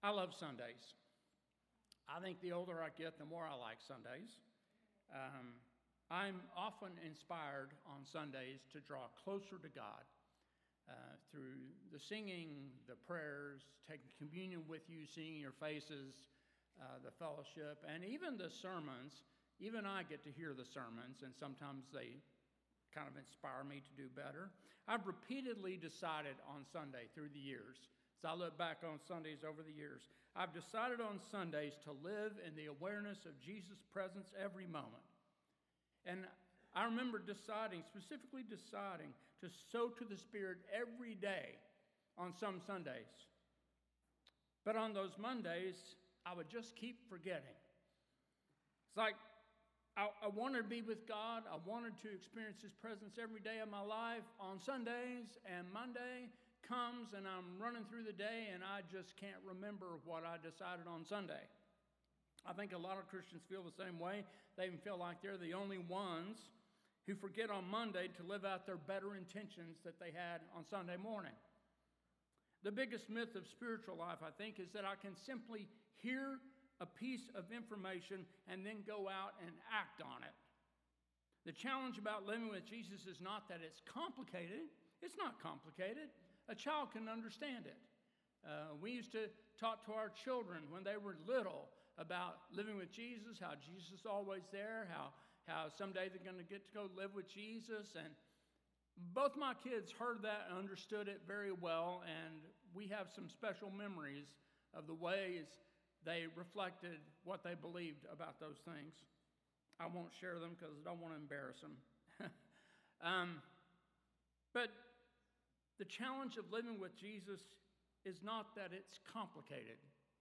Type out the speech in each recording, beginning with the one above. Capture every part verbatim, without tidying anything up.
I love Sundays. I think the older I get, the more I like Sundays. Um, I'm often inspired on Sundays to draw closer to God uh, through the singing, the prayers, taking communion with you, seeing your faces, uh, the fellowship, and even the sermons. Even I get to hear the sermons, and sometimes they kind of inspire me to do better. I've repeatedly decided on Sunday through the years, as I look back on Sundays over the years, I've decided on Sundays to live in the awareness of Jesus' presence every moment. And I remember deciding, specifically deciding, to sow to the Spirit every day on some Sundays. But on those Mondays, I would just keep forgetting. It's like I, I wanted to be with God. I wanted to experience His presence every day of my life on Sundays, and Monday comes and I'm running through the day and I just can't remember what I decided on Sunday. I think a lot of Christians feel the same way. They even feel like they're the only ones who forget on Monday to live out their better intentions that they had on Sunday morning. The biggest myth of spiritual life, I think, is that I can simply hear a piece of information and then go out and act on it. The challenge about living with Jesus is not that it's complicated. It's not complicated. A child can understand it. Uh, we used to talk to our children when they were little about living with Jesus, how Jesus is always there, how, how someday they're going to get to go live with Jesus. And both my kids heard that and understood it very well, and we have some special memories of the ways they reflected what they believed about those things. I won't share them because I don't want to embarrass them. um, but the challenge of living with Jesus is not that it's complicated.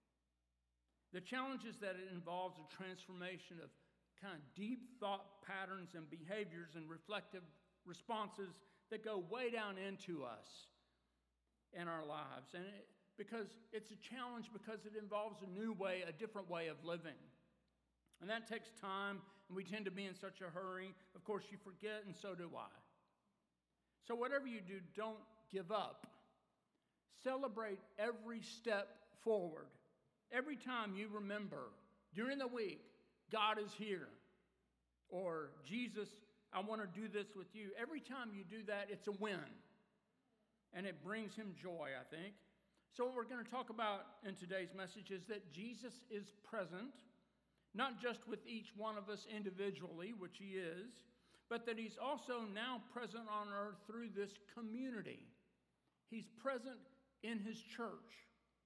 The challenge is that it involves a transformation of kind of deep thought patterns and behaviors and reflective responses that go way down into us in our lives. And it, because it's a challenge because it involves a new way, a different way of living. And that takes time, and we tend to be in such a hurry. Of course, you forget, and so do I. So whatever you do, don't give up. Celebrate every step forward. Every time you remember during the week, God is here, or Jesus, I want to do this with you. Every time you do that, it's a win, and it brings Him joy, I think. So what we're going to talk about in today's message is that Jesus is present, not just with each one of us individually, which He is, but that He's also now present on earth through this community. He's present in His church,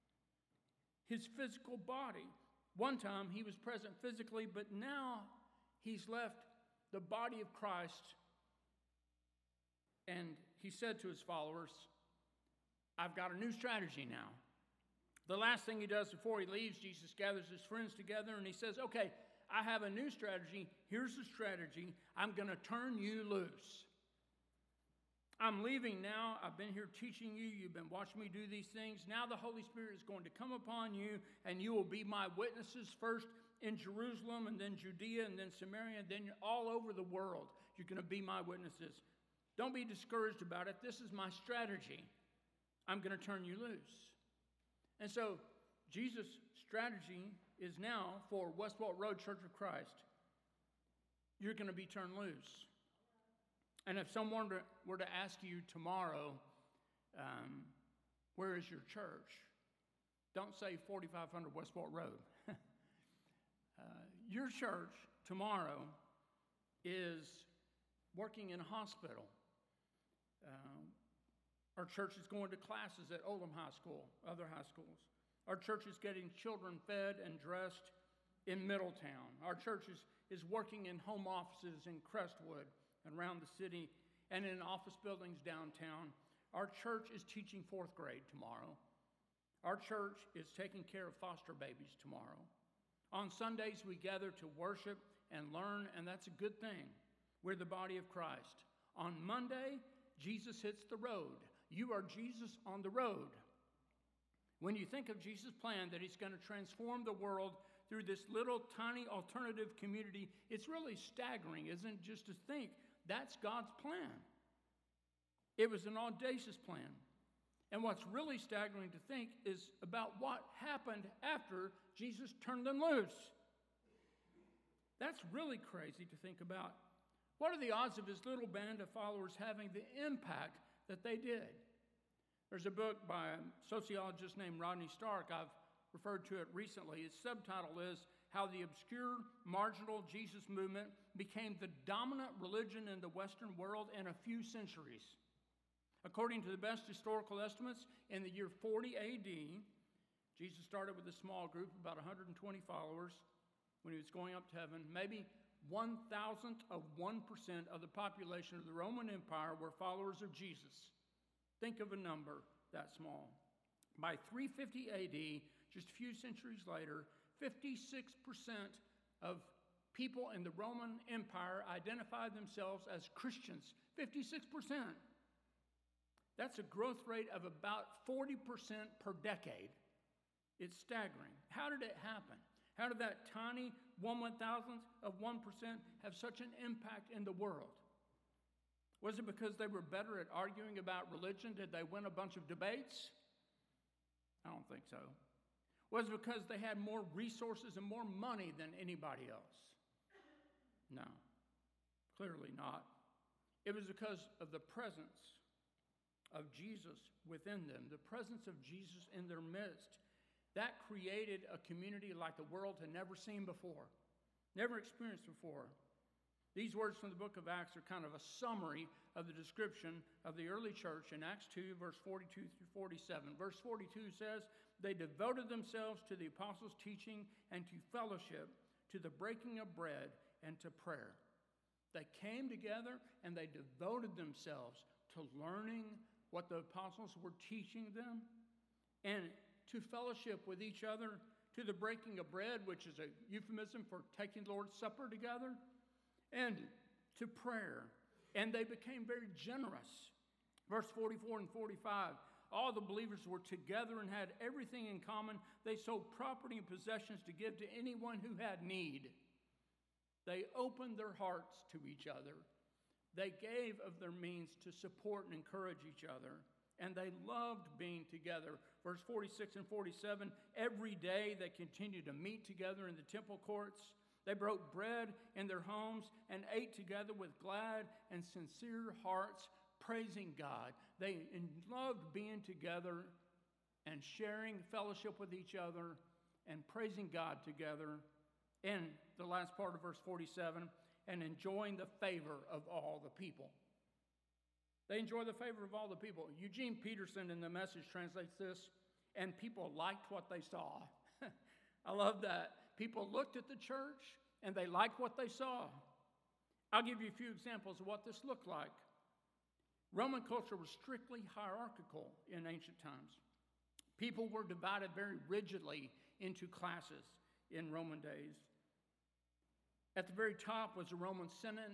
His physical body. One time He was present physically, but now He's left the body of Christ, and He said to His followers, I've got a new strategy now. The last thing He does before He leaves, Jesus gathers His friends together and He says, okay, I have a new strategy. Here's the strategy. I'm going to turn you loose. I'm leaving now. I've been here teaching you. You've been watching me do these things. Now the Holy Spirit is going to come upon you, and you will be my witnesses first in Jerusalem, and then Judea, and then Samaria, and then all over the world. You're going to be my witnesses. Don't be discouraged about it. This is my strategy. I'm going to turn you loose. And so Jesus' strategy is now for Westwalt Road Church of Christ. You're going to be turned loose. And if someone were to ask you tomorrow, um, where is your church? Don't say forty-five hundred Westwalt Road. uh, your church tomorrow is working in a hospital. Uh, our church is going to classes at Oldham High School, other high schools. Our church is getting children fed and dressed in Middletown. Our church is, is working in home offices in Crestwood and around the city, and in office buildings downtown. Our church is teaching fourth grade tomorrow. Our church is taking care of foster babies tomorrow. On Sundays, we gather to worship and learn, and that's a good thing. We're the body of Christ. On Monday, Jesus hits the road. You are Jesus on the road. When you think of Jesus' plan that He's going to transform the world through this little tiny alternative community, it's really staggering, isn't it, just to think that's God's plan. It was an audacious plan. And what's really staggering to think is about what happened after Jesus turned them loose. That's really crazy to think about. What are the odds of his little band of followers having the impact that they did? There's a book by a sociologist named Rodney Stark. I've referred to it recently. Its subtitle is How the Obscure Marginal Jesus Movement Became the Dominant Religion in the Western World in a Few Centuries. According to the best historical estimates, in the year forty A D, Jesus started with a small group, about one hundred twenty followers, when he was going up to heaven. Maybe one thousandth of one percent of the population of the Roman Empire were followers of Jesus. Think of a number that small. By three fifty A D, just a few centuries later, fifty-six percent of people in the Roman Empire identified themselves as Christians. fifty-six percent. That's a growth rate of about forty percent per decade. It's staggering. How did it happen? How did that tiny one one thousandth of one percent have such an impact in the world? Was it because they were better at arguing about religion? Did they win a bunch of debates? I don't think so. Was it because they had more resources and more money than anybody else? No, clearly not. It was because of the presence of Jesus within them, the presence of Jesus in their midst. That created a community like the world had never seen before, never experienced before. These words from the book of Acts are kind of a summary of the description of the early church in Acts two, verse forty-two through forty-seven. Verse forty-two says, they devoted themselves to the apostles' teaching and to fellowship, to the breaking of bread and to prayer. They came together and they devoted themselves to learning what the apostles were teaching them and to fellowship with each other, to the breaking of bread, which is a euphemism for taking the Lord's Supper together, and to prayer. And they became very generous. Verse forty-four and forty-five, all the believers were together and had everything in common. They sold property and possessions to give to anyone who had need. They opened their hearts to each other. They gave of their means to support and encourage each other. And they loved being together. Verse forty-six and forty-seven, every day they continued to meet together in the temple courts. They broke bread in their homes and ate together with glad and sincere hearts, praising God. They loved being together and sharing fellowship with each other and praising God together. And the last part of verse forty-seven, and enjoying the favor of all the people. They enjoy the favor of all the people. Eugene Peterson in the Message translates this, and people liked what they saw. I love that. People looked at the church and they liked what they saw. I'll give you a few examples of what this looked like. Roman culture was strictly hierarchical in ancient times. People were divided very rigidly into classes in Roman days. At the very top was the Roman Senate,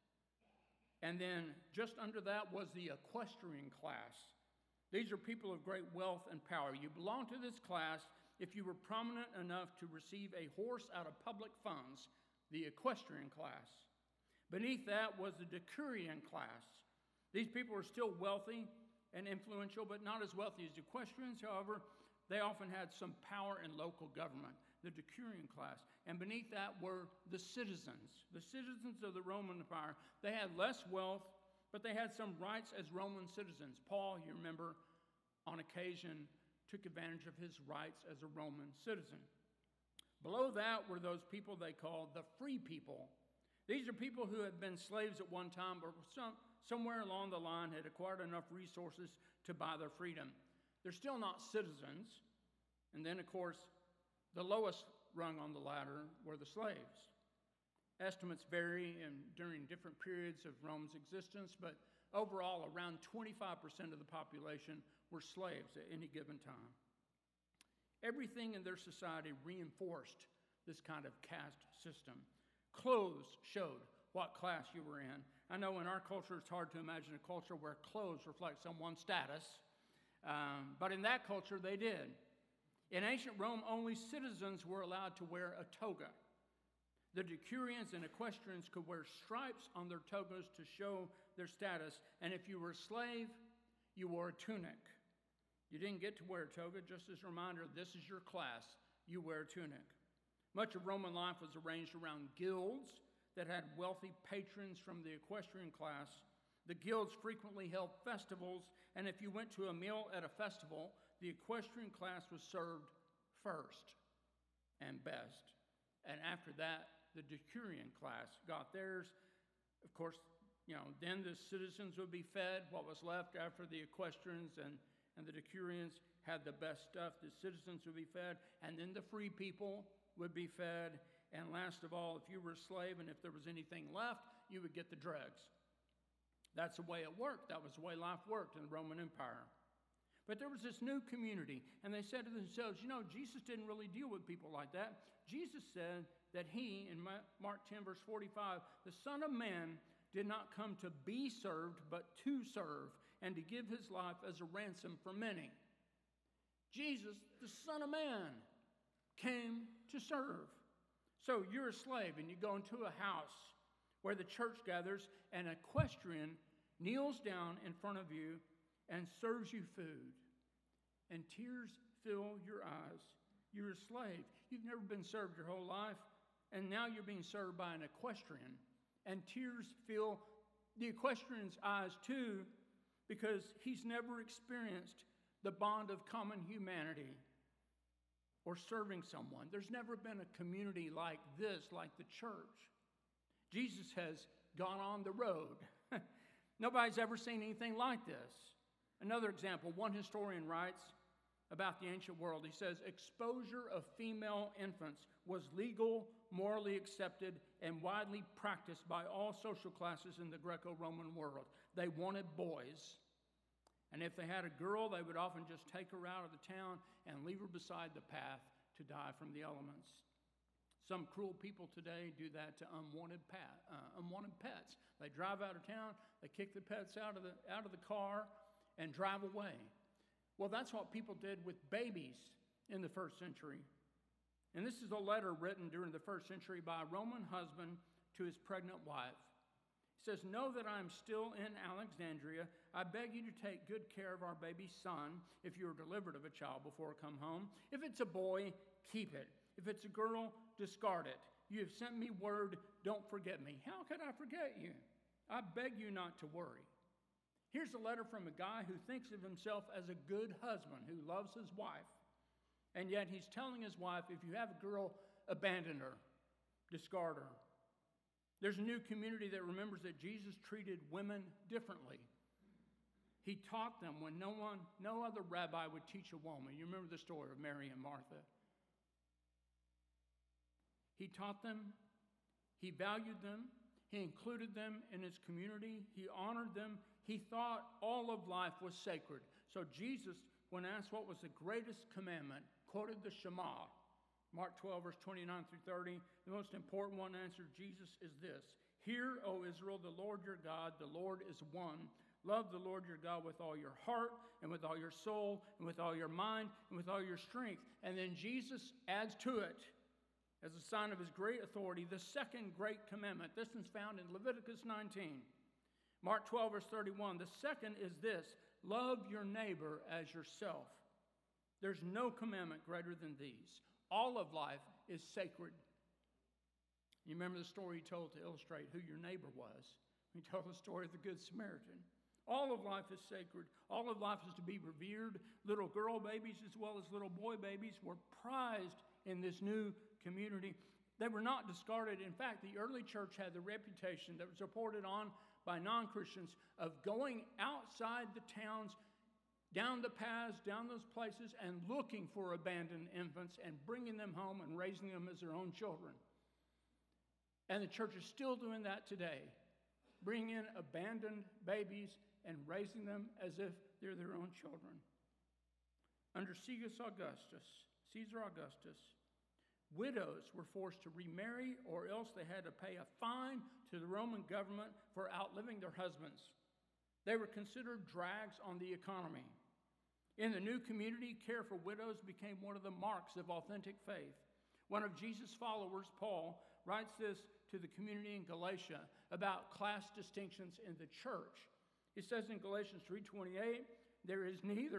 and then just under that was the equestrian class. These are people of great wealth and power. You belong to this class if you were prominent enough to receive a horse out of public funds, the equestrian class. Beneath that was the decurion class. These people were still wealthy and influential, but not as wealthy as equestrians. However, they often had some power in local government, the decurion class. And beneath that were the citizens, the citizens of the Roman Empire. They had less wealth, but they had some rights as Roman citizens. Paul, you remember, on occasion took advantage of his rights as a Roman citizen. Below that were those people they called the free people. These are people who had been slaves at one time, but some, somewhere along the line had acquired enough resources to buy their freedom. They're still not citizens. And then, of course, the lowest rung on the ladder were the slaves. Estimates vary in, during different periods of Rome's existence, but overall, around twenty-five percent of the population were slaves at any given time. Everything in their society reinforced this kind of caste system. Clothes showed what class you were in. I know in our culture it's hard to imagine a culture where clothes reflect someone's status, um, but in that culture they did. In ancient Rome, only citizens were allowed to wear a toga. The decurions and equestrians could wear stripes on their togas to show their status, and if you were a slave, you wore a tunic. You didn't get to wear a toga. Just as a reminder, this is your class. You wear a tunic. Much of Roman life was arranged around guilds that had wealthy patrons from the equestrian class. The guilds frequently held festivals, and if you went to a meal at a festival, the equestrian class was served first and best. And after that, the decurion class got theirs. Of course, you know, then the citizens would be fed what was left after the equestrians and, and the decurions had the best stuff. The citizens would be fed, and then the free people would be fed. And last of all, if you were a slave and if there was anything left, you would get the dregs. That's the way it worked. That was the way life worked in the Roman Empire. But there was this new community, and they said to themselves, you know, Jesus didn't really deal with people like that. Jesus said that he, in Mark ten, verse forty-five, the Son of Man did not come to be served, but to serve, and to give his life as a ransom for many. Jesus, the Son of Man, came to serve. So you're a slave, and you go into a house where the church gathers, and an equestrian kneels down in front of you and serves you food. And tears fill your eyes. You're a slave. You've never been served your whole life, and now you're being served by an equestrian. And tears fill the equestrian's eyes too, because he's never experienced the bond of common humanity or serving someone. There's never been a community like this, like the church. Jesus has gone on the road. Nobody's ever seen anything like this. Another example, one historian writes about the ancient world. He says, exposure of female infants was legal, morally accepted, and widely practiced by all social classes in the Greco-Roman world. They wanted boys. And if they had a girl, they would often just take her out of the town and leave her beside the path to die from the elements. Some cruel people today do that to unwanted, pat, uh, unwanted pets. They drive out of town, they kick the pets out of the, out of the car, and drive away. Well, that's what people did with babies in the first century. And this is a letter written during the first century by a Roman husband to his pregnant wife. He says, know that I am still in Alexandria. I beg you to take good care of our baby son if you are delivered of a child before I come home. If it's a boy, keep it. If it's a girl, discard it. You have sent me word, don't forget me. How could I forget you? I beg you not to worry. Here's a letter from a guy who thinks of himself as a good husband, who loves his wife. And yet he's telling his wife, if you have a girl, abandon her, discard her. There's a new community that remembers that Jesus treated women differently. He taught them when no one, no other rabbi would teach a woman. You remember the story of Mary and Martha. He taught them, he valued them, he included them in his community, he honored them, he thought all of life was sacred. So Jesus, when asked what was the greatest commandment, quoted the Shema. Mark twelve, verse twenty-nine through thirty. The most important one answered Jesus is this: Hear, O Israel, the Lord your God, the Lord is one. Love the Lord your God with all your heart and with all your soul and with all your mind and with all your strength. And then Jesus adds to it, as a sign of his great authority, the second great commandment. This is found in Leviticus nineteen. Mark twelve, verse thirty-one. The second is this: love your neighbor as yourself. There's no commandment greater than these. All of life is sacred. You remember the story he told to illustrate who your neighbor was? He told the story of the Good Samaritan. All of life is sacred. All of life is to be revered. Little girl babies as well as little boy babies were prized in this new community. They were not discarded. In fact, the early church had the reputation that was reported on by non-Christians of going outside the towns, down the paths, down those places, and looking for abandoned infants and bringing them home and raising them as their own children. And the church is still doing that today, bringing in abandoned babies and raising them as if they're their own children. Under Caesar Augustus, Caesar Augustus, widows were forced to remarry, or else they had to pay a fine to the Roman government for outliving their husbands. They were considered drags on the economy. In the new community, care for widows became one of the marks of authentic faith. One of Jesus' followers, Paul, writes this to the community in Galatia about class distinctions in the church. He says in Galatians three twenty-eight, there is neither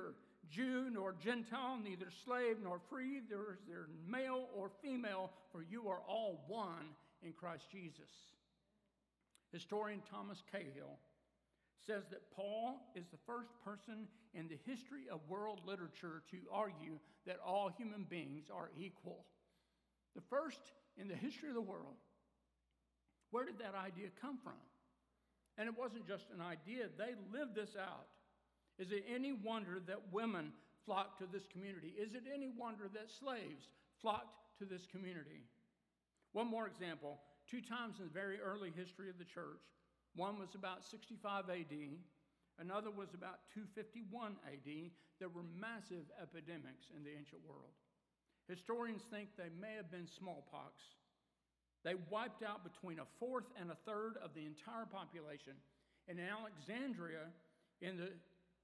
Jew nor Gentile, neither slave nor free, there is there male or female, for you are all one in Christ Jesus. Historian Thomas Cahill says that Paul is the first person in the history of world literature to argue that all human beings are equal. The first in the history of the world. Where did that idea come from? And it wasn't just an idea, they lived this out. Is it any wonder that women flocked to this community? Is it any wonder that slaves flocked to this community? One more example. Two times in the very early history of the church. One was about sixty-five A D. Another was about two fifty-one A D. There were massive epidemics in the ancient world. Historians think they may have been smallpox. They wiped out between a fourth and a third of the entire population. In Alexandria, in the,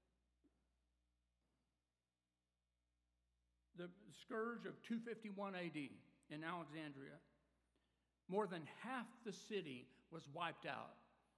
the scourge of two fifty-one A D in Alexandria, more than half the city was wiped out.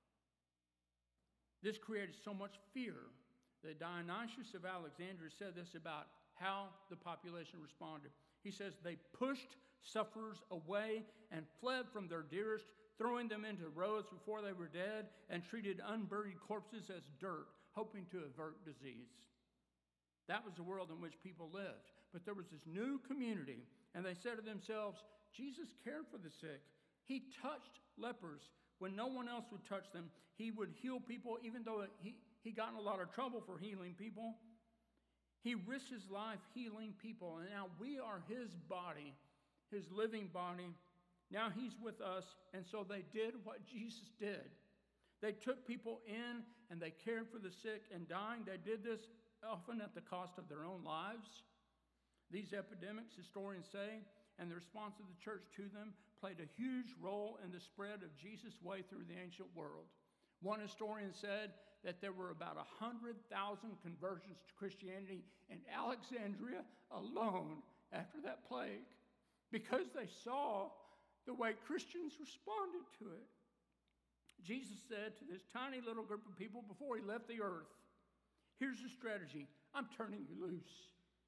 This created so much fear that Dionysius of Alexandria said this about how the population responded. He says they pushed sufferers away and fled from their dearest, throwing them into roads before they were dead, and treated unburied corpses as dirt, hoping to avert disease. That was the world in which people lived. But there was this new community, and they said to themselves, Jesus cared for the sick. He touched lepers when no one else would touch them. He would heal people, even though he, he got in a lot of trouble for healing people. He risked his life healing people, and now we are his body, his living body. Now he's with us, and so they did what Jesus did. They took people in, and they cared for the sick and dying. They did this often at the cost of their own lives. These epidemics, historians say, and the response of the church to them played a huge role in the spread of Jesus' way through the ancient world. One historian said that there were about one hundred thousand conversions to Christianity in Alexandria alone after that plague, because they saw the way Christians responded to it. Jesus said to this tiny little group of people before he left the earth, here's the strategy. I'm turning you loose.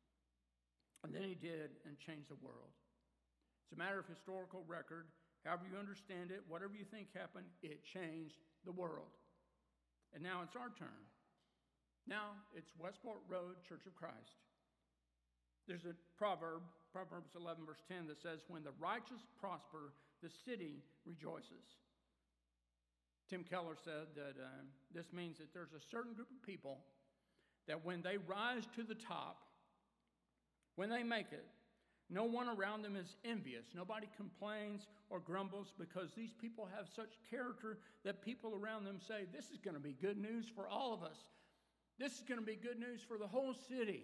And then he did and changed the world. It's a matter of historical record. However you understand it, whatever you think happened, it changed the world. And now it's our turn. Now it's Westport Road Church of Christ. There's a proverb, Proverbs eleven verse ten, that says, when the righteous prosper, the city rejoices. Tim Keller said that uh, this means that there's a certain group of people that when they rise to the top, when they make it, no one around them is envious. Nobody complains or grumbles, because these people have such character that people around them say, this is going to be good news for all of us. This is going to be good news for the whole city.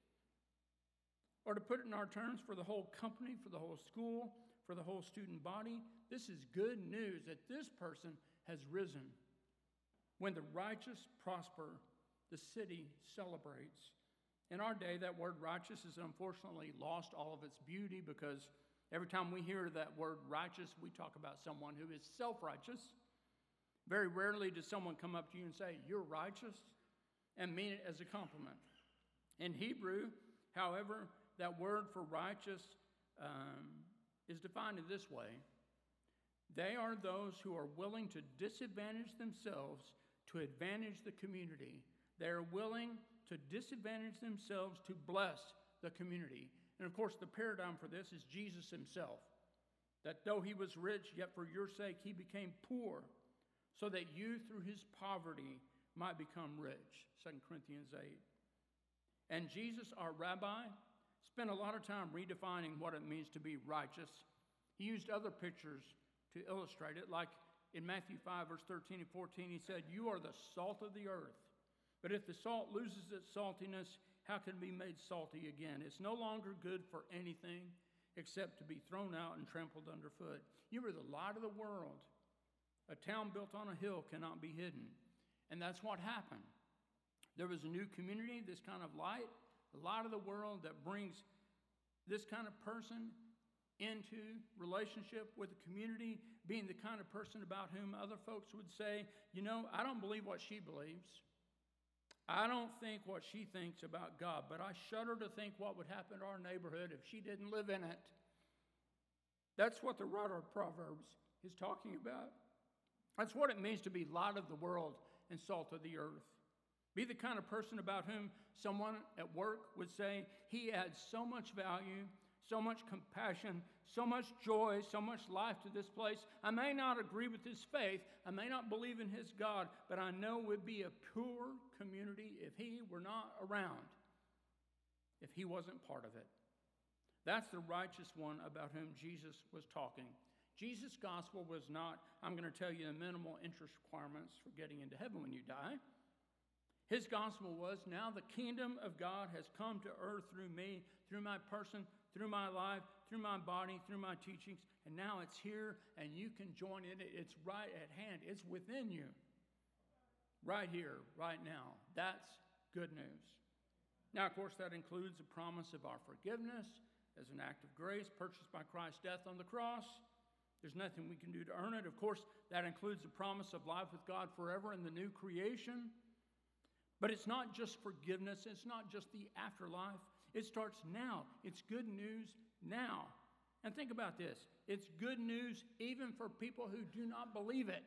Or to put it in our terms, for the whole company, for the whole school, for the whole student body. This is good news that this person has risen. When the righteous prosper, the city celebrates. In our day, that word righteous has unfortunately lost all of its beauty, because every time we hear that word righteous, we talk about someone who is self-righteous. Very rarely does someone come up to you and say, you're righteous, and mean it as a compliment. In Hebrew, however, that word for righteous um, is defined in this way. They are those who are willing to disadvantage themselves to advantage the community. They are willing to disadvantage themselves to bless the community. And of course, the paradigm for this is Jesus himself. That though he was rich, yet for your sake he became poor, so that you through his poverty might become rich. Second Corinthians eight. And Jesus, our rabbi, spent a lot of time redefining what it means to be righteous. He used other pictures to illustrate it, like in Matthew five, verse thirteen and fourteen, he said, you are the salt of the earth. But if the salt loses its saltiness, how can it be made salty again? It's no longer good for anything except to be thrown out and trampled underfoot. You are the light of the world. A town built on a hill cannot be hidden. And that's what happened. There was a new community, this kind of light, the light of the world that brings this kind of person into relationship with the community, being the kind of person about whom other folks would say, you know, I don't believe what she believes. I don't think what she thinks about God, but I shudder to think what would happen to our neighborhood if she didn't live in it. That's what the writer of Proverbs is talking about. That's what it means to be light of the world and salt of the earth. Be the kind of person about whom someone at work would say, he adds so much value, so much compassion, so much joy, so much life to this place. I may not agree with his faith, I may not believe in his God, but I know it would be a pure community if he were not around, if he wasn't part of it. That's the righteous one about whom Jesus was talking. Jesus' gospel was not, I'm going to tell you the minimal interest requirements for getting into heaven when you die. His gospel was, now the kingdom of God has come to earth through me, through my person, through my life, through my body, through my teachings, and now it's here and you can join in it. It's right at hand. It's within you. Right here, right now. That's good news. Now, of course, that includes the promise of our forgiveness as an act of grace purchased by Christ's death on the cross. There's nothing we can do to earn it. Of course, that includes the promise of life with God forever in the new creation. But it's not just forgiveness. It's not just the afterlife. It starts now. It's good news now. And think about this. It's good news even for people who do not believe it.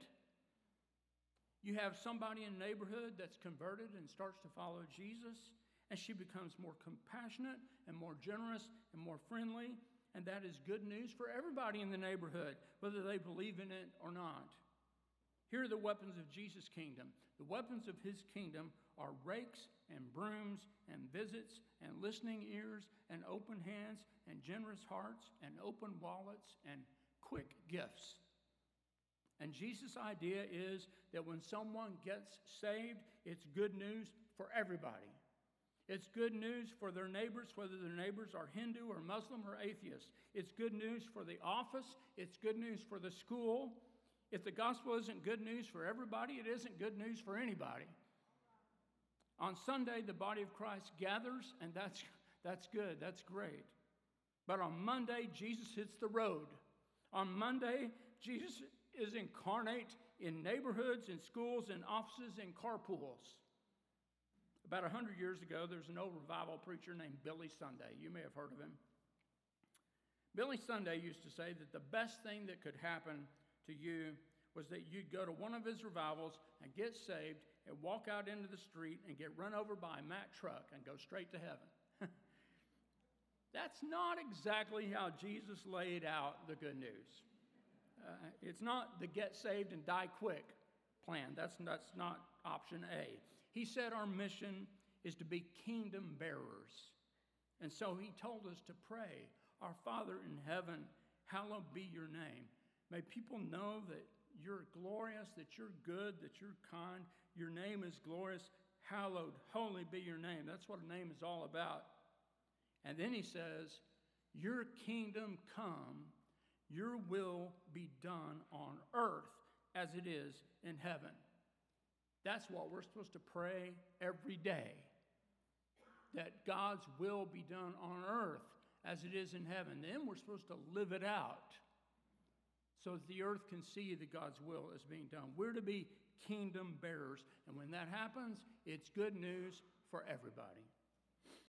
You have somebody in a neighborhood that's converted and starts to follow Jesus, and she becomes more compassionate and more generous and more friendly. And that is good news for everybody in the neighborhood, whether they believe in it or not. Here are the weapons of Jesus' kingdom. The weapons of his kingdom are rakes and brooms and visits and listening ears and open hands and generous hearts and open wallets and quick gifts. And Jesus' idea is that when someone gets saved, it's good news for everybody. It's good news for their neighbors, whether their neighbors are Hindu or Muslim or atheist. It's good news for the office. It's good news for the school. If the gospel isn't good news for everybody, it isn't good news for anybody. On Sunday, the body of Christ gathers, and that's, that's good. That's great. But on Monday, Jesus hits the road. On Monday, Jesus is incarnate in neighborhoods, in schools, in offices, in carpools. About one hundred years ago, there was an old revival preacher named Billy Sunday. You may have heard of him. Billy Sunday used to say that the best thing that could happen to you was that you'd go to one of his revivals and get saved and walk out into the street and get run over by a Mack truck and go straight to heaven. That's not exactly how Jesus laid out the good news. Uh, it's not the get saved and die quick plan. That's, that's not option A. He said our mission is to be kingdom bearers. And so he told us to pray, our Father in heaven, hallowed be your name. May people know that you're glorious, that you're good, that you're kind. Your name is glorious. Hallowed, holy be your name. That's what a name is all about. And then he says, your kingdom come, your will be done on earth as it is in heaven. That's what we're supposed to pray every day, that God's will be done on earth as it is in heaven. Then we're supposed to live it out so that the earth can see that God's will is being done. We're to be kingdom bearers, and when that happens, it's good news for everybody.